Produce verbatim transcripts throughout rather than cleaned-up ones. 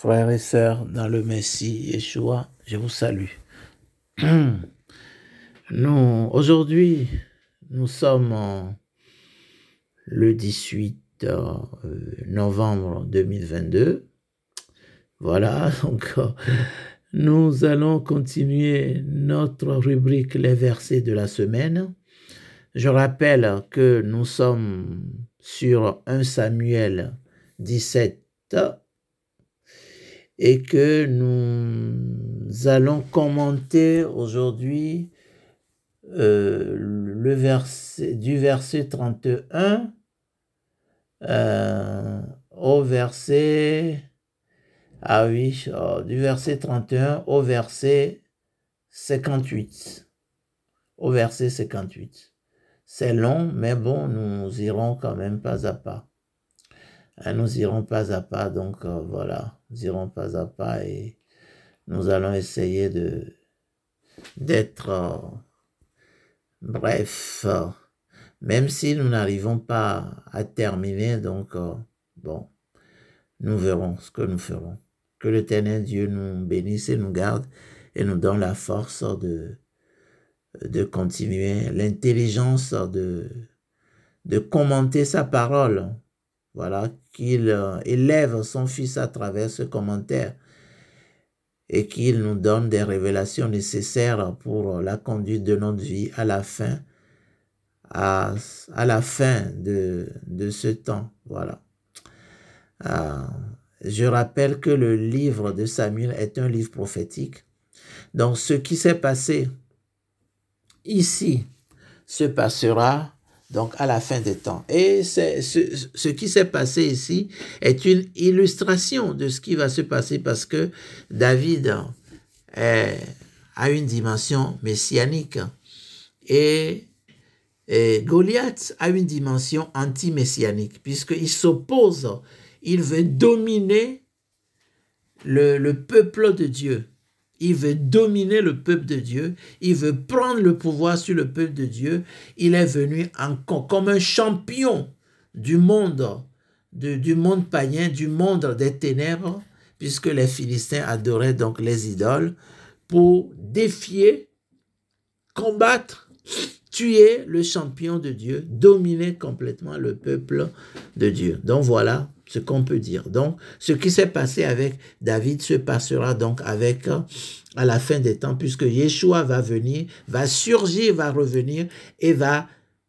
Frères et sœurs dans le Messie Yeshua, je vous salue. Nous, aujourd'hui, nous sommes en- le dix-huit euh, novembre deux mille vingt-deux. Voilà, donc euh, nous allons continuer notre rubrique Les versets de la semaine. Je rappelle que nous sommes sur un Samuel dix-sept et que nous allons commenter aujourd'hui euh, le verset, du verset trente et un euh, au verset, ah oui, oh, du verset trente et un au verset cinquante-huit. Au verset cinquante-huit. C'est long, mais bon, nous irons quand même pas à pas. Hein, nous irons pas à pas, donc euh, voilà, nous irons pas à pas et nous allons essayer de d'être, euh, bref, euh, même si nous n'arrivons pas à terminer, donc euh, bon, nous verrons ce que nous ferons. Que l'Éternel Dieu nous bénisse et nous garde et nous donne la force de, de continuer, l'intelligence de, de commenter sa parole. Voilà, qu'il euh, élève son Fils à travers ce commentaire et qu'il nous donne des révélations nécessaires pour la conduite de notre vie à la fin, à, à la fin de, de ce temps. Voilà. Euh, je rappelle que le livre de Samuel est un livre prophétique. Donc, ce qui s'est passé ici se passera donc à la fin des temps. Et c'est, ce, ce qui s'est passé ici est une illustration de ce qui va se passer parce que David est, a une dimension messianique et, et Goliath a une dimension anti-messianique puisqu'il s'oppose, il veut dominer le, le peuple de Dieu. Il veut dominer le peuple de Dieu. Il veut prendre le pouvoir sur le peuple de Dieu. Il est venu en, comme un champion du monde, de, du monde païen, du monde des ténèbres, puisque les Philistins adoraient donc les idoles, pour défier, combattre, tuer le champion de Dieu, dominer complètement le peuple de Dieu. Donc voilà ce qu'on peut dire. Donc, ce qui s'est passé avec David se passera donc avec à la fin des temps, puisque Yeshua va venir, va surgir, va revenir et va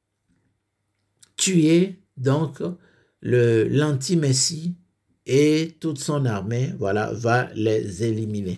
tuer donc le l'anti-messie et toute son armée, voilà, va les éliminer.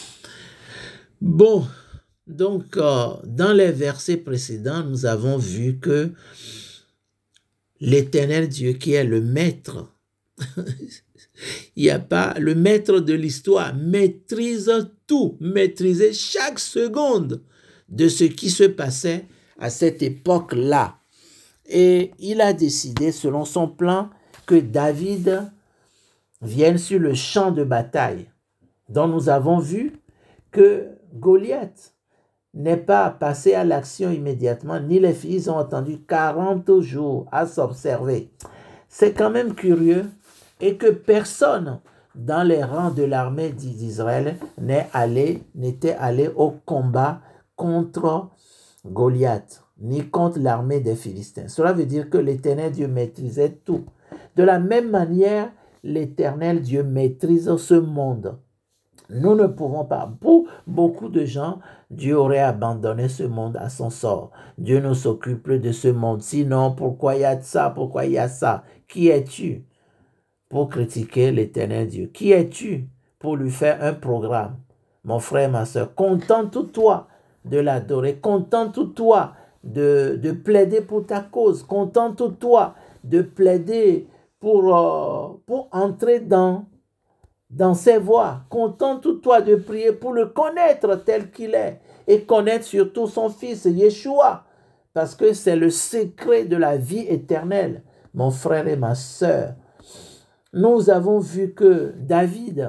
Bon, donc euh, dans les versets précédents, nous avons vu que l'Éternel Dieu qui est le maître, il n'y a pas, le maître de l'histoire maîtrise tout, maîtrisait chaque seconde de ce qui se passait à cette époque-là. Et il a décidé, selon son plan, que David vienne sur le champ de bataille, dont nous avons vu que Goliath n'est pas passé à l'action immédiatement, ni les filles ont attendu quarante jours à s'observer. C'est quand même curieux et que personne dans les rangs de l'armée d'Israël n'est allé, n'était allé au combat contre Goliath, ni contre l'armée des Philistins. Cela veut dire que l'Éternel Dieu maîtrisait tout. De la même manière, l'Éternel Dieu maîtrise ce monde. Nous ne pouvons pas. Pour beaucoup de gens, Dieu aurait abandonné ce monde à son sort. Dieu ne s'occupe plus de ce monde. Sinon, pourquoi il y a ça? Pourquoi il y a ça? Qui es-tu pour critiquer l'Éternel Dieu? Qui es-tu pour lui faire un programme? Mon frère, ma soeur, contente-toi de l'adorer. Contente-toi de, de plaider pour ta cause. Contente-toi de plaider pour, euh, pour entrer dans dans ses voies. Contente-toi de prier pour le connaître tel qu'il est et connaître surtout son fils Yeshua, parce que c'est le secret de la vie éternelle. Mon frère et ma sœur, nous avons vu que David,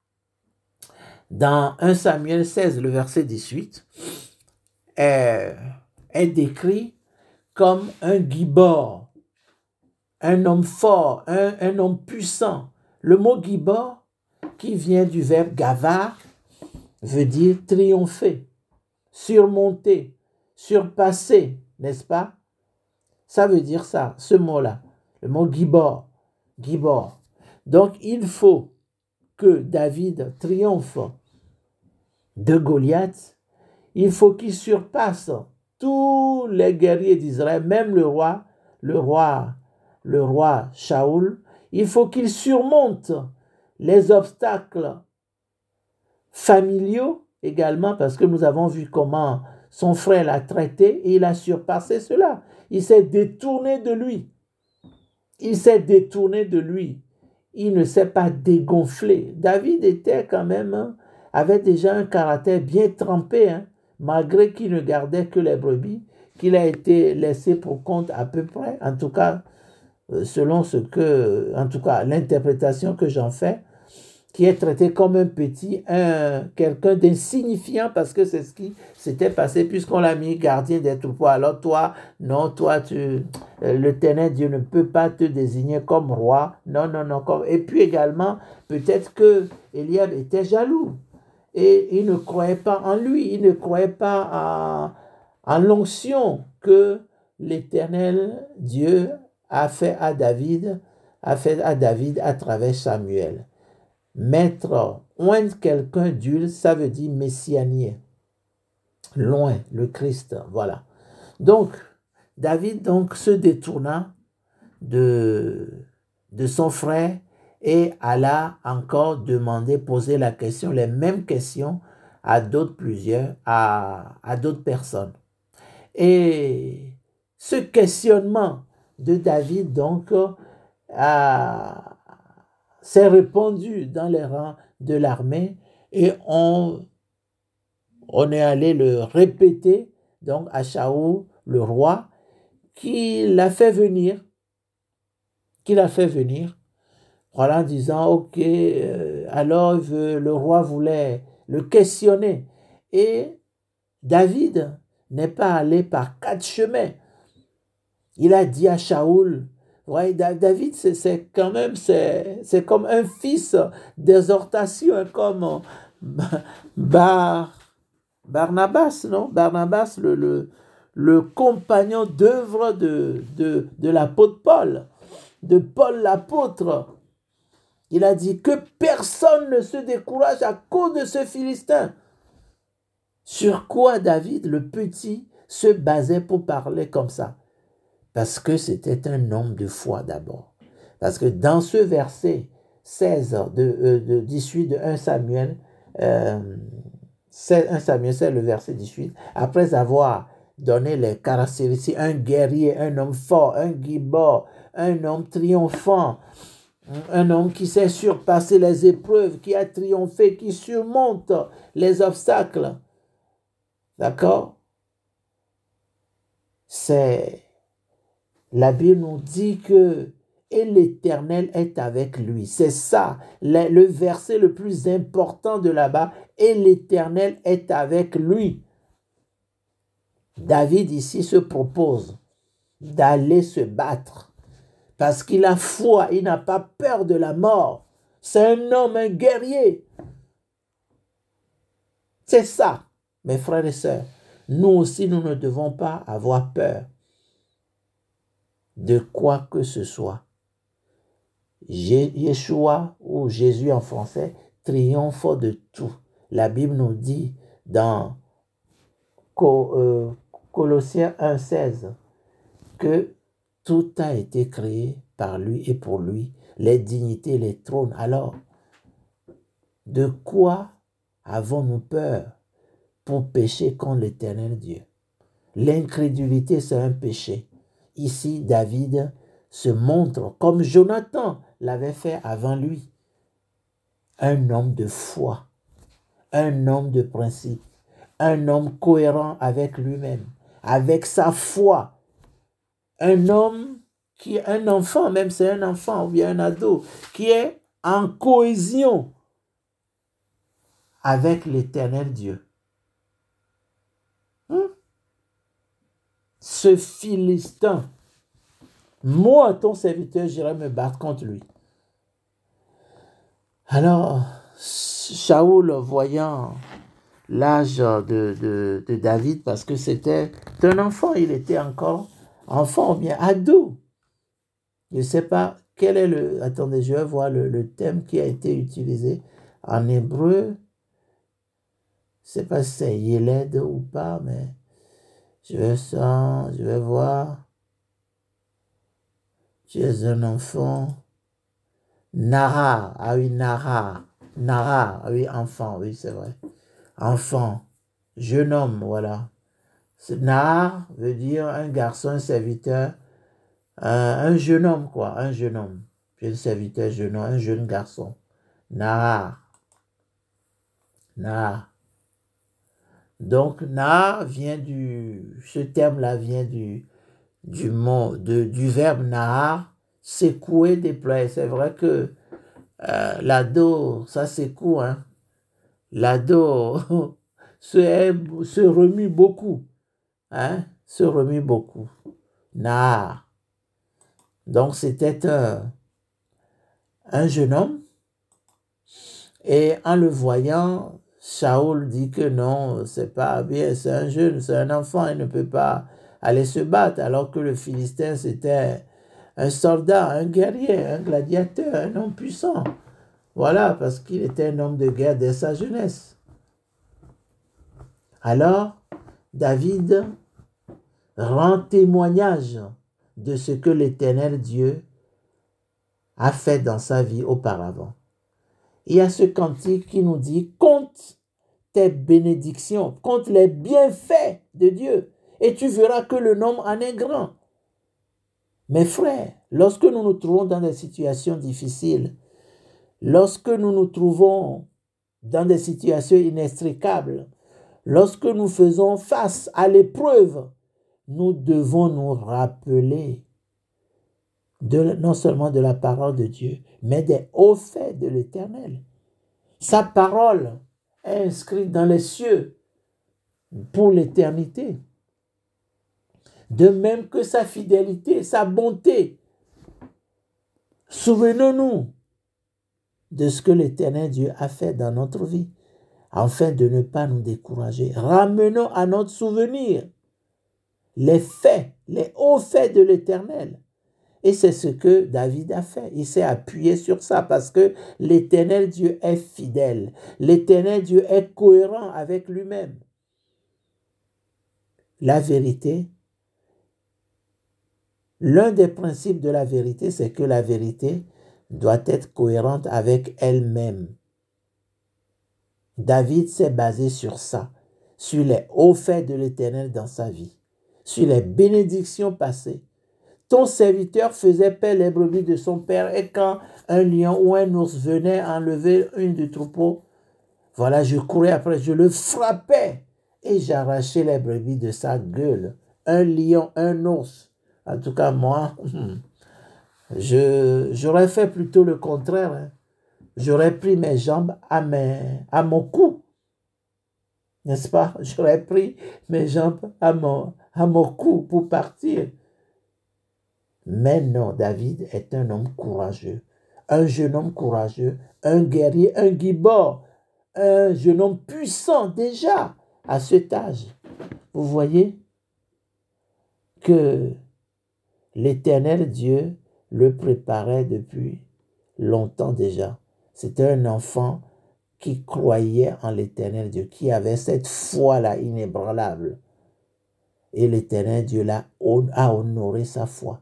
dans premier Samuel seize, le verset dix-huit, est, est décrit comme un gibor, un homme fort, un, un homme puissant. Le mot gibor qui vient du verbe gavar, veut dire triompher, surmonter, surpasser, n'est-ce pas? Ça veut dire ça, ce mot-là, le mot gibor, gibor. Donc, il faut que David triomphe de Goliath. Il faut qu'il surpasse tous les guerriers d'Israël, même le roi, le roi, le roi Shaoul. Il faut qu'il surmonte les obstacles familiaux également, parce que nous avons vu comment son frère l'a traité et il a surpassé cela. Il s'est détourné de lui. Il s'est détourné de lui. Il ne s'est pas dégonflé. David était quand même, hein, avait déjà un caractère bien trempé, hein, malgré qu'il ne gardait que les brebis, qu'il a été laissé pour compte à peu près, en tout cas, selon ce que, en tout cas, l'interprétation que j'en fais, qui est traité comme un petit, un, quelqu'un d'insignifiant, parce que c'est ce qui s'était passé, puisqu'on l'a mis gardien des troupeaux. Alors toi, non, toi, tu, l'Éternel Dieu ne peut pas te désigner comme roi. Non, non, non. Comme, et puis également, peut-être que Eliab était jaloux. Et il ne croyait pas en lui, il ne croyait pas en, en l'onction que l'Éternel Dieu a fait à David, a fait à David à travers Samuel. Mettre, oindre quelqu'un d'huile, ça veut dire messianier. Loin, le Christ, voilà. Donc, David donc se détourna de, de son frère et alla encore demander, poser la question, les mêmes questions à d'autres plusieurs, à, à d'autres personnes. Et ce questionnement de David, donc, a s'est répandu dans les rangs de l'armée et on, on est allé le répéter donc à Shaoul, le roi, qui l'a fait venir, qui l'a fait venir, voilà, en disant, ok, euh, alors le roi voulait le questionner. Et David n'est pas allé par quatre chemins. Il a dit à Shaoul, ouais, David, c'est quand même, c'est comme un fils d'exhortation, comme Bar, Barnabas, non? Barnabas, le, le, le compagnon d'œuvre de, de, de l'apôtre Paul, de Paul l'apôtre. Il a dit que personne ne se décourage à cause de ce Philistin. Sur quoi David, le petit, se basait pour parler comme ça? Parce que c'était un homme de foi d'abord. Parce que dans ce verset seize, de, euh, de dix-huit de un Samuel, euh, un Samuel, c'est le verset dix-huit, après avoir donné les caractéristiques, un guerrier, un homme fort, un gibor, un homme triomphant, un homme qui sait surpasser les épreuves, qui a triomphé, qui surmonte les obstacles. D'accord? C'est... La Bible nous dit que et l'Éternel est avec lui. C'est ça, le, le verset le plus important de là-bas. Et l'Éternel est avec lui. David ici se propose d'aller se battre parce qu'il a foi, il n'a pas peur de la mort. C'est un homme, un guerrier. C'est ça, mes frères et sœurs. Nous aussi, nous ne devons pas avoir peur de quoi que ce soit. Yeshua, ou Jésus en français, triomphe de tout. La Bible nous dit dans Colossiens un seize que tout a été créé par lui et pour lui, les dignités, les trônes. Alors, de quoi avons-nous peur pour pécher contre l'Éternel Dieu? L'incrédulité, c'est un péché. Ici, David se montre, comme Jonathan l'avait fait avant lui, un homme de foi, un homme de principe, un homme cohérent avec lui-même, avec sa foi, un homme qui est un enfant, même c'est un enfant ou bien un ado, qui est en cohésion avec l'Éternel Dieu. Hum? Ce Philistin, moi, ton serviteur, j'irai me battre contre lui. Alors, Shaoul, voyant l'âge de, de, de David, parce que c'était un enfant, il était encore enfant ou bien ado. Je ne sais pas quel est le... Attendez, je vais voir le, le thème qui a été utilisé en hébreu. Je ne sais pas si c'est Yéled ou pas, mais je vais, ça, je vais voir. Tu es un enfant. Nahar, ah oui, Nahar. Nahar, ah oui, enfant, oui, c'est vrai. Enfant, jeune homme, voilà. Nahar veut dire un garçon, un serviteur, euh, un jeune homme, quoi, un jeune homme. Jeune serviteur, jeune homme, un jeune garçon. Nahar. Nahar. Donc, Nahar vient du... Ce terme-là vient du, du, mot, de, du verbe Nahar, secouer, déployer. C'est vrai que euh, l'ado, ça secoue, hein. L'ado se, se remue beaucoup, hein, se remue beaucoup. Nahar. Donc, c'était un, un jeune homme. Et en le voyant, Saoul dit que non, c'est pas bien, c'est un jeune, c'est un enfant, il ne peut pas aller se battre, alors que le Philistin, c'était un soldat, un guerrier, un gladiateur, un homme puissant. Voilà, parce qu'il était un homme de guerre dès sa jeunesse. Alors, David rend témoignage de ce que l'Éternel Dieu a fait dans sa vie auparavant. Il y a ce cantique qui nous dit « Compte tes bénédictions, compte les bienfaits de Dieu, et tu verras que le nombre en est grand. » Mes frères, lorsque nous nous trouvons dans des situations difficiles, lorsque nous nous trouvons dans des situations inextricables, lorsque nous faisons face à l'épreuve, nous devons nous rappeler de, non seulement de la parole de Dieu, mais des hauts faits de l'Éternel. Sa parole est inscrite dans les cieux pour l'éternité. De même que sa fidélité, sa bonté. Souvenons-nous de ce que l'Éternel Dieu a fait dans notre vie, afin de ne pas nous décourager. Ramenons à notre souvenir les faits, les hauts faits de l'Éternel. Et c'est ce que David a fait. Il s'est appuyé sur ça parce que l'Éternel Dieu est fidèle. L'Éternel Dieu est cohérent avec lui-même. La vérité, l'un des principes de la vérité, c'est que la vérité doit être cohérente avec elle-même. David s'est basé sur ça, sur les hauts faits de l'Éternel dans sa vie, sur les bénédictions passées. Ton serviteur faisait paître les brebis de son père, et quand un lion ou un ours venait enlever une du troupeau, voilà, je courais après, je le frappais et j'arrachais les brebis de sa gueule. Un lion, un ours. En tout cas, moi, je, j'aurais fait plutôt le contraire. Hein. J'aurais pris mes jambes à, mes, à mon cou. N'est-ce pas? J'aurais pris mes jambes à mon, à mon cou pour partir. Mais non, David est un homme courageux, un jeune homme courageux, un guerrier, un guibord, un jeune homme puissant déjà à cet âge. Vous voyez que l'Éternel Dieu le préparait depuis longtemps déjà. C'était un enfant qui croyait en l'Éternel Dieu, qui avait cette foi-là inébranlable. Et l'Éternel Dieu l'a, a honoré sa foi.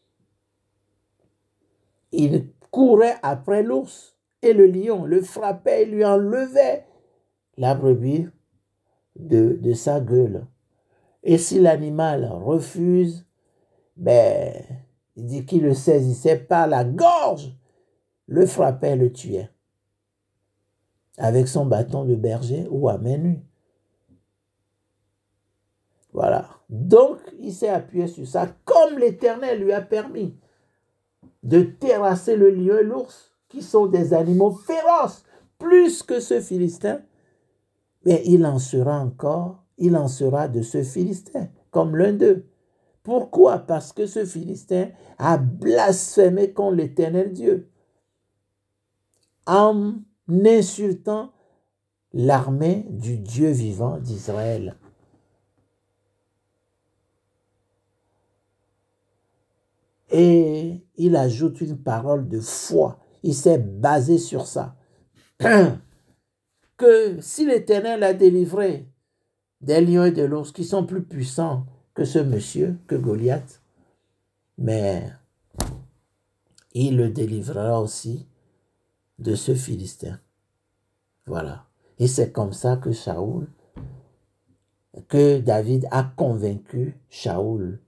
Il courait après l'ours et le lion, le frappait et lui enlevait la brebis de, de sa gueule. Et si l'animal refuse, ben, il dit qu'il le saisissait par la gorge, le frappait et le tuait. Avec son bâton de berger ou à main nue. Voilà. Donc, il s'est appuyé sur ça, comme l'Éternel lui a permis de terrasser le lion et l'ours, qui sont des animaux féroces, plus que ce Philistin, mais il en sera encore, il en sera de ce Philistin, comme l'un d'eux. Pourquoi? Parce que ce Philistin a blasphémé contre l'Éternel Dieu, en n'insultant l'armée du Dieu vivant d'Israël. Et il ajoute une parole de foi. Il s'est basé sur ça. Que si l'Éternel a délivré des lions et de l'ours qui sont plus puissants que ce monsieur, que Goliath, mais il le délivrera aussi de ce Philistin. Voilà. Et c'est comme ça que Saoul, que David a convaincu Saoul.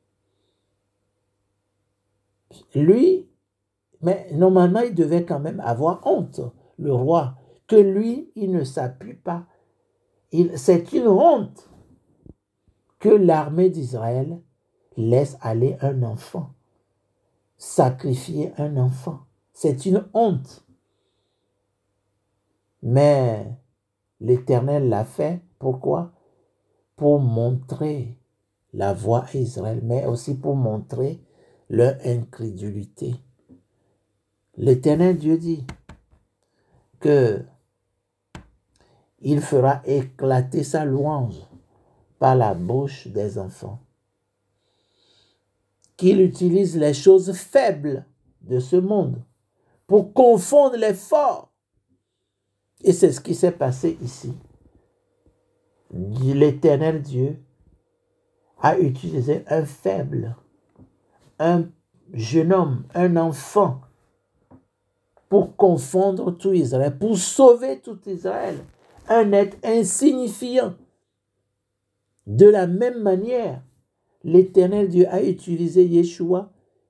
Lui, mais normalement, il devait quand même avoir honte, le roi, que lui, il ne s'appuie pas. Il, c'est une honte que l'armée d'Israël laisse aller un enfant, sacrifier un enfant. C'est une honte. Mais l'Éternel l'a fait. Pourquoi? Pour montrer la voie à Israël, mais aussi pour montrer leur incrédulité. L'Éternel Dieu dit que il fera éclater sa louange par la bouche des enfants, qu'il utilise les choses faibles de ce monde pour confondre les forts. Et c'est ce qui s'est passé ici. L'Éternel Dieu a utilisé un faible, un jeune homme, un enfant, pour confondre tout Israël, pour sauver tout Israël, un être insignifiant. De la même manière, l'Éternel Dieu a utilisé Yeshua,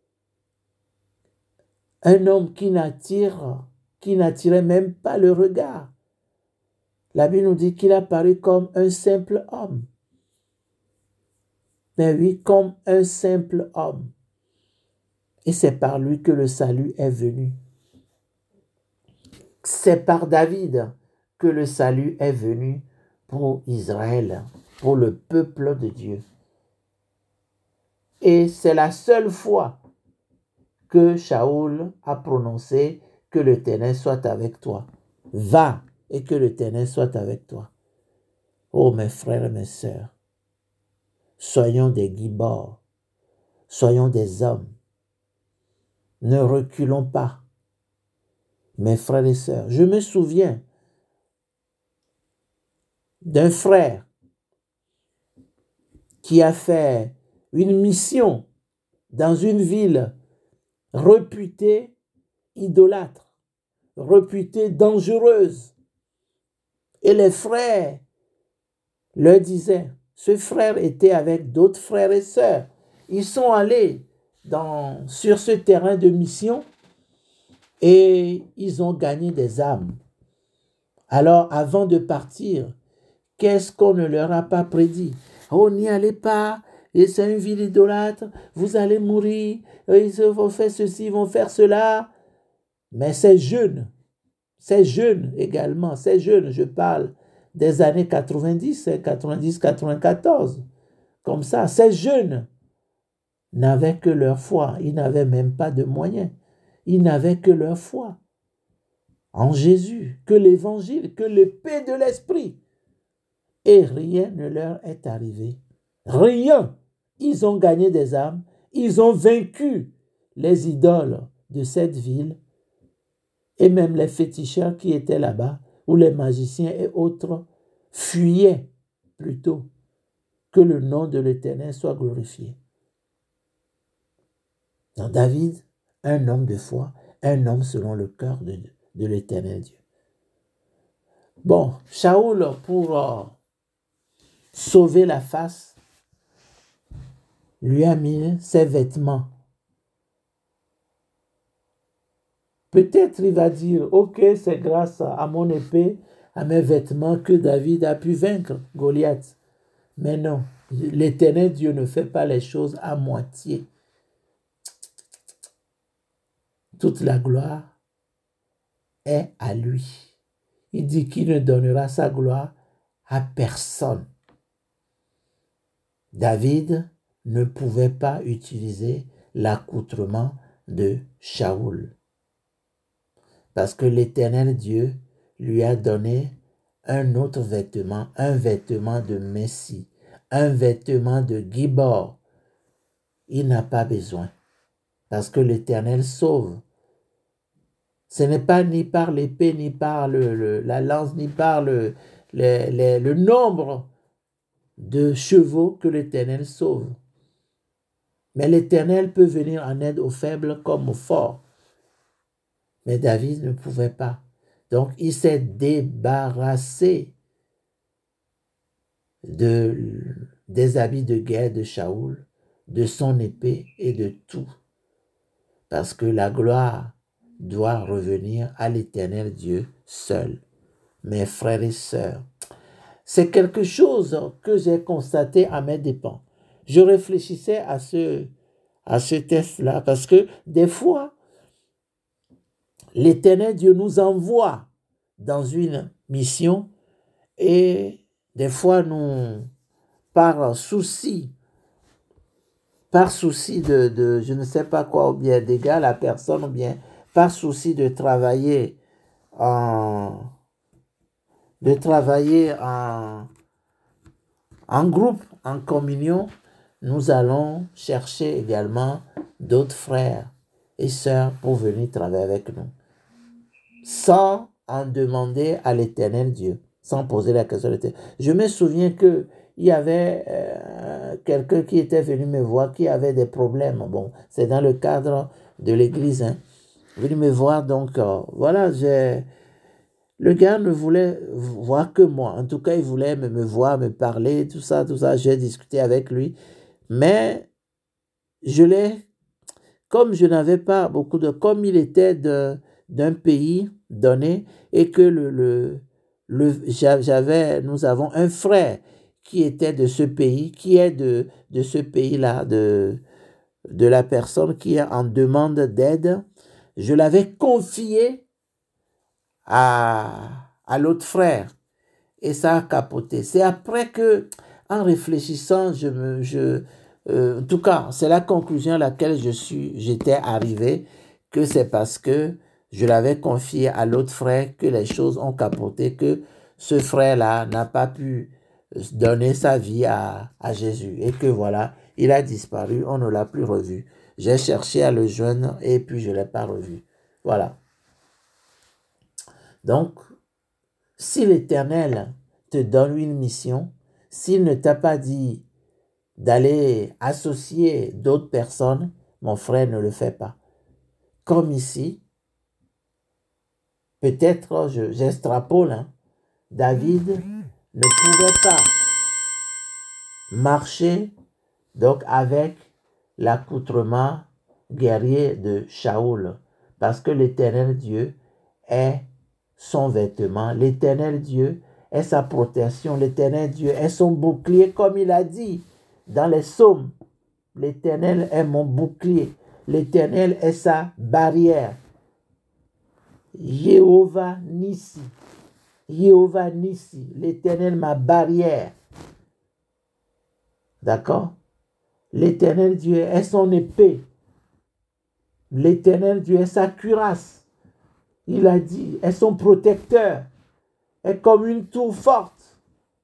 un homme qui n'attire, qui n'attirait même pas le regard. La Bible nous dit qu'il a paru comme un simple homme. Mais oui, comme un simple homme. Et c'est par lui que le salut est venu. C'est par David que le salut est venu pour Israël, pour le peuple de Dieu. Et c'est la seule fois que Saoul a prononcé que l'Éternel soit avec toi. Va et que l'Éternel soit avec toi. Oh mes frères et mes sœurs, soyons des guibards, soyons des hommes. Ne reculons pas. Mes frères et sœurs, je me souviens d'un frère qui a fait une mission dans une ville réputée idolâtre, réputée dangereuse. Et les frères leur disaient, ce frère était avec d'autres frères et sœurs. Ils sont allés dans, sur ce terrain de mission et ils ont gagné des âmes. Alors, avant de partir, qu'est-ce qu'on ne leur a pas prédit? Oh, n'y allez pas, et c'est une ville idolâtre, vous allez mourir, ils vont faire ceci, ils vont faire cela. Mais ces jeunes, ces jeunes également, ces jeunes, je parle des années quatre-vingt-dix, quatre-vingt-dix, quatre-vingt-quatorze, comme ça, ces jeunes n'avaient que leur foi, ils n'avaient même pas de moyens, ils n'avaient que leur foi en Jésus, que l'évangile, que l'épée de l'esprit. Et rien ne leur est arrivé. Rien. Ils ont gagné des âmes. Ils ont vaincu les idoles de cette ville. Et même les féticheurs qui étaient là-bas, ou les magiciens et autres, fuyaient plutôt que le nom de l'Éternel soit glorifié. Donc David, un homme de foi, un homme selon le cœur de, de l'Éternel Dieu. Bon, Saoul, pour euh, sauver la face, lui a mis ses vêtements. Peut-être il va dire, ok, c'est grâce à mon épée, à mes vêtements que David a pu vaincre Goliath. Mais non, l'Éternel Dieu ne fait pas les choses à moitié. Toute la gloire est à lui. Il dit qu'il ne donnera sa gloire à personne. David ne pouvait pas utiliser l'accoutrement de Saoul. Parce que l'Éternel Dieu lui a donné un autre vêtement, un vêtement de Messie, un vêtement de Gibor. Il n'a pas besoin, parce que l'Éternel sauve. Ce n'est pas ni par l'épée, ni par le, le, la lance, ni par le, le, le, le nombre de chevaux que l'Éternel sauve. Mais l'Éternel peut venir en aide aux faibles comme aux forts. Mais David ne pouvait pas. Donc, il s'est débarrassé de, des habits de guerre de Shaoul, de son épée et de tout. Parce que la gloire doit revenir à l'Éternel Dieu seul. Mes frères et sœurs, c'est quelque chose que j'ai constaté à mes dépens. Je réfléchissais à ce, à ce test-là parce que des fois, l'Éternel Dieu nous envoie dans une mission et des fois, nous, par souci, par souci de, de je ne sais pas quoi, ou bien d'égal à la personne, ou bien par souci de travailler en, de travailler en, en groupe, en communion, nous allons chercher également d'autres frères et sœurs pour venir travailler avec nous, sans en demander à l'Éternel Dieu, sans poser la question à l'Éternel. Je me souviens que il y avait euh, quelqu'un qui était venu me voir, qui avait des problèmes. Bon, c'est dans le cadre de l'église, hein. Venu me voir, donc euh, voilà, j'ai... Le gars ne voulait voir que moi. En tout cas, il voulait me, me voir, me parler, tout ça, tout ça. J'ai discuté avec lui. Mais je l'ai, comme je n'avais pas beaucoup de... Comme il était de, d'un pays donné et que le, le, le, j'avais, nous avons un frère qui était de ce pays, qui est de, de ce pays-là, de, de la personne qui est en demande d'aide. Je l'avais confié à, à l'autre frère et ça a capoté. C'est après que, en réfléchissant, je me, je, euh, en tout cas, c'est la conclusion à laquelle je suis, j'étais arrivé, que c'est parce que je l'avais confié à l'autre frère que les choses ont capoté, que ce frère-là n'a pas pu donner sa vie à, à Jésus et que voilà, il a disparu, on ne l'a plus revu. J'ai cherché à le joindre et puis je ne l'ai pas revu. Voilà. Donc, si l'Éternel te donne une mission, s'il ne t'a pas dit d'aller associer d'autres personnes, mon frère, ne le fait pas. Comme ici, peut-être, je, j'extrapole, hein, David ne pouvait pas marcher donc avec l'accoutrement guerrier de Shaoul, parce que l'Éternel Dieu est son vêtement, l'Éternel Dieu est sa protection, l'Éternel Dieu est son bouclier, comme il a dit dans les psaumes. L'Éternel est mon bouclier, l'Éternel est sa barrière. Jéhovah Nissi, Jéhovah Nissi, l'Éternel ma barrière. D'accord? L'Éternel Dieu est son épée. L'Éternel Dieu est sa cuirasse. Il a dit, est son protecteur. Est comme une tour forte.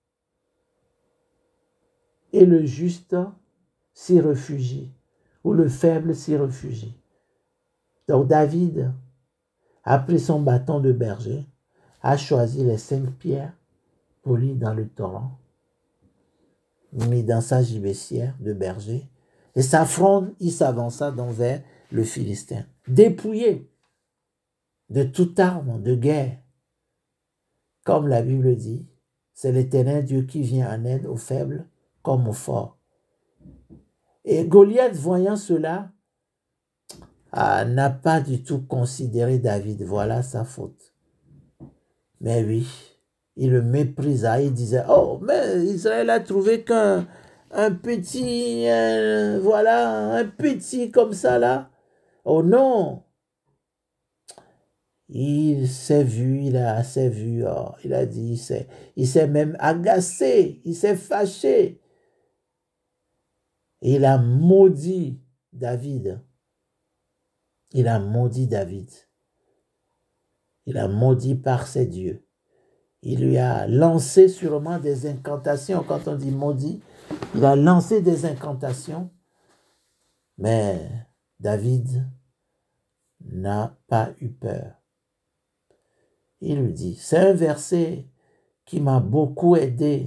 Et le juste s'y réfugie, ou le faible s'y réfugie. Donc David a pris son bâton de berger, a choisi les cinq pierres polies dans le torrent, mis dans sa gibecière de berger, et sa fronde, il s'avança donc vers le Philistin, dépouillé de toute arme de guerre. Comme la Bible dit, c'est l'Éternel Dieu qui vient en aide aux faibles comme aux forts. Et Goliath, voyant cela, ah, n'a pas du tout considéré David. Voilà sa faute. Mais oui, il le méprisa. Il disait, oh, mais Israël a trouvé qu'un un petit, euh, voilà, un petit comme ça là. Oh non. Il s'est vu, il a assez vu, oh, il a dit, il s'est, il s'est même agacé, il s'est fâché. Et il a maudit David. Il a maudit David. Il a maudit par ses dieux. Il lui a lancé sûrement des incantations. Quand on dit maudit, il a lancé des incantations. Mais David n'a pas eu peur. Il lui dit, c'est un verset qui m'a beaucoup aidé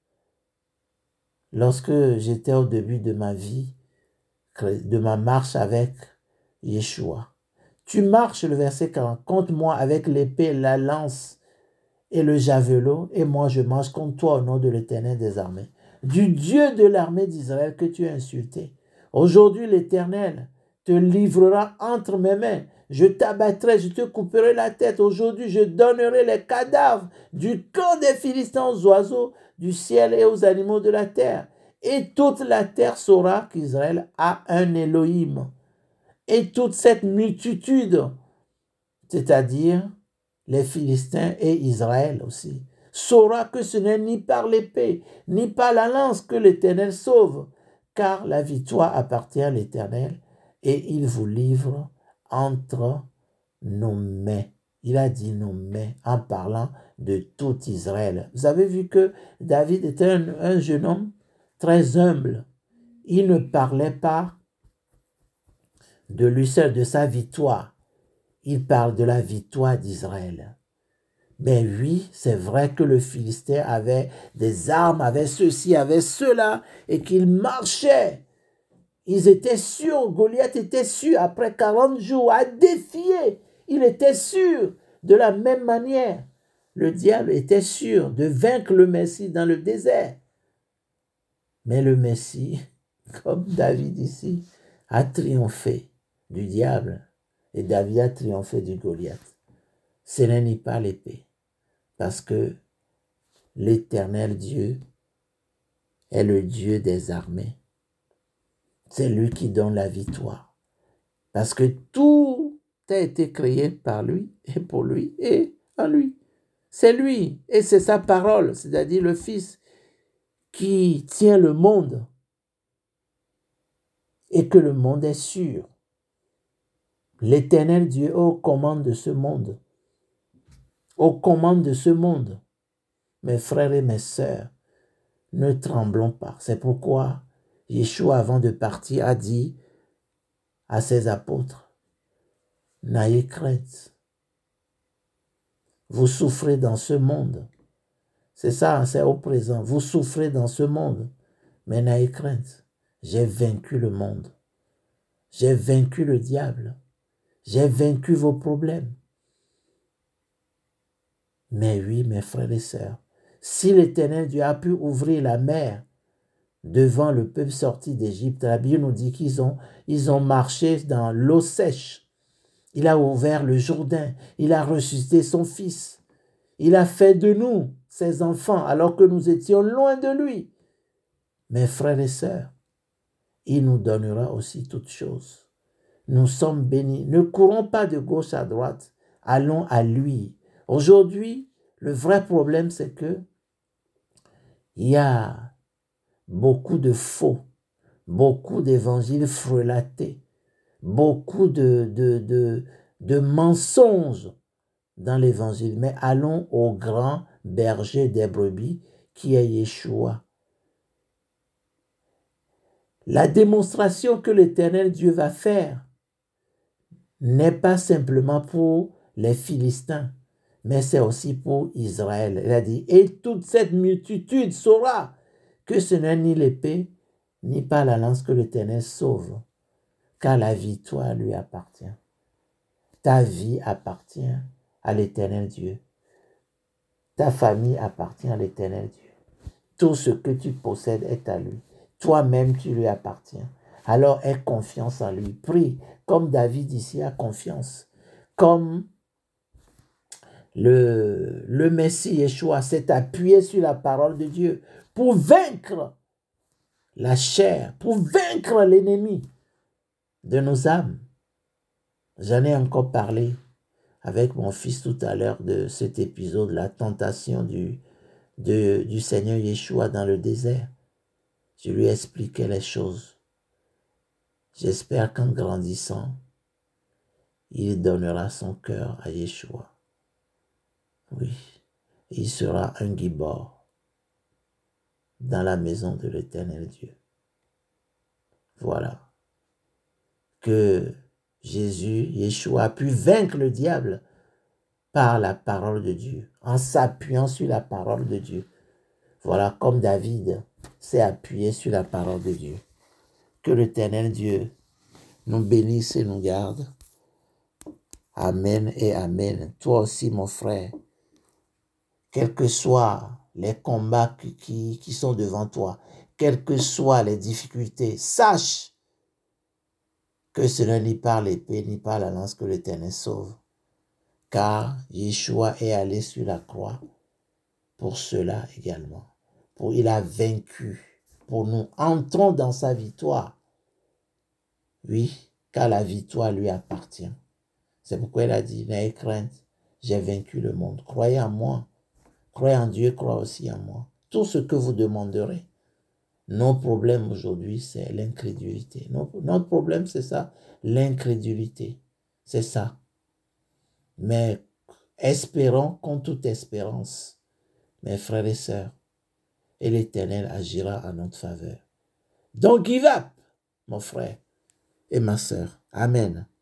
lorsque j'étais au début de ma vie, de ma marche avec Yeshua. Tu marches, le verset quarante, contre moi avec l'épée, la lance et le javelot, et moi je marche contre toi au nom de l'Éternel des armées, du Dieu de l'armée d'Israël que tu as insulté. Aujourd'hui l'Éternel te livrera entre mes mains. Je t'abattrai, je te couperai la tête. Aujourd'hui, je donnerai les cadavres du camp des Philistins aux oiseaux du ciel et aux animaux de la terre. Et toute la terre saura qu'Israël a un Elohim. Et toute cette multitude, c'est-à-dire les Philistins et Israël aussi, saura que ce n'est ni par l'épée, ni par la lance que l'Éternel sauve, car la victoire appartient à l'Éternel et il vous livre entre nos mains. Il a dit nos mains en parlant de tout Israël. Vous avez vu que David était un, un jeune homme très humble. Il ne parlait pas de lui seul, de sa victoire. Il parle de la victoire d'Israël. Mais oui, c'est vrai que le Philistin avait des armes, avait ceci, avait cela, et qu'il marchait. Ils étaient sûrs, Goliath était sûr, après quarante jours, à défier. Il était sûr. De la même manière, le diable était sûr de vaincre le Messie dans le désert. Mais le Messie, comme David ici, a triomphé du diable. Et David a triomphé du Goliath. Ce n'est ni pas l'épée. Parce que l'Éternel Dieu est le Dieu des armées. C'est lui qui donne la victoire. Parce que tout a été créé par lui et pour lui et en lui. C'est lui et c'est sa parole, c'est-à-dire le Fils qui tient le monde et que le monde est sûr. L'Éternel Dieu est aux commandes de ce monde. Aux commandes de ce monde. Mes frères et mes sœurs, ne tremblons pas. C'est pourquoi Yeshua, avant de partir, a dit à ses apôtres, n'ayez crainte. Vous souffrez dans ce monde. C'est ça, c'est au présent. Vous souffrez dans ce monde, mais n'ayez crainte. J'ai vaincu le monde. J'ai vaincu le diable. J'ai vaincu vos problèmes. Mais oui, mes frères et sœurs, si l'Éternel Dieu a pu ouvrir la mer devant le peuple sorti d'Égypte, la Bible nous dit qu'ils ont, ils ont marché dans l'eau sèche. Il a ouvert le Jourdain. Il a ressuscité son Fils. Il a fait de nous ses enfants alors que nous étions loin de lui. Mes frères et sœurs, il nous donnera aussi toutes choses. Nous sommes bénis. Ne courons pas de gauche à droite. Allons à lui. Aujourd'hui, le vrai problème, c'est que il y a beaucoup de faux, beaucoup d'évangiles frelatés, beaucoup de, de, de, de mensonges dans l'évangile. Mais allons au grand berger des brebis qui est Yeshua. La démonstration que l'Éternel Dieu va faire n'est pas simplement pour les Philistins, mais c'est aussi pour Israël. Il a dit, et toute cette multitude saura que ce n'est ni l'épée, ni pas la lance que l'Éternel sauve, car la victoire lui appartient. Ta vie appartient à l'Éternel Dieu. Ta famille appartient à l'Éternel Dieu. Tout ce que tu possèdes est à lui. Toi-même, tu lui appartiens. Alors, aie confiance en lui. Prie, comme David ici a confiance. Comme le, le Messie Yeshua s'est appuyé sur la parole de Dieu pour vaincre la chair, pour vaincre l'ennemi de nos âmes. J'en ai encore parlé avec mon fils tout à l'heure de cet épisode, la tentation du, de, du Seigneur Yeshua dans le désert. Je lui ai expliqué les choses. J'espère qu'en grandissant, il donnera son cœur à Yeshua. Oui, il sera un gibor dans la maison de l'Éternel Dieu. Voilà. Que Jésus, Yeshua, a pu vaincre le diable par la parole de Dieu, en s'appuyant sur la parole de Dieu. Voilà, comme David s'est appuyé sur la parole de Dieu. Que l'Éternel Dieu nous bénisse et nous garde. Amen et amen. Toi aussi, mon frère, quels que soient les combats qui, qui, qui sont devant toi, quelles que soient les difficultés, sache que ce n'est ni par l'épée, ni par la lance que l'Éternel sauve. Car Yeshua est allé sur la croix pour cela également. Pour, il a vaincu. Pour nous, entrons dans sa victoire. Oui, car la victoire lui appartient. C'est pourquoi il a dit, n'ayez crainte, j'ai vaincu le monde. Croyez en moi. Croyez en Dieu, croyez aussi en moi. Tout ce que vous demanderez. Notre problème aujourd'hui, c'est l'incrédulité. Notre problème, c'est ça, l'incrédulité. C'est ça. Mais espérons contre toute espérance, mes frères et sœurs, et l'Éternel agira en notre faveur. Donc give up, mon frère et ma sœur. Amen.